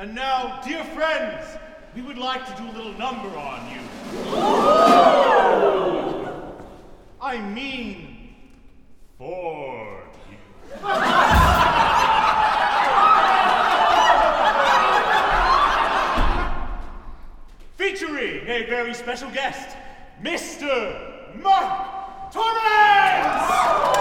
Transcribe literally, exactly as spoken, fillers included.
And now, dear friends, we would like to do a little number on you. I mean, for you. Featuring a very special guest, Mister Mark Torrance!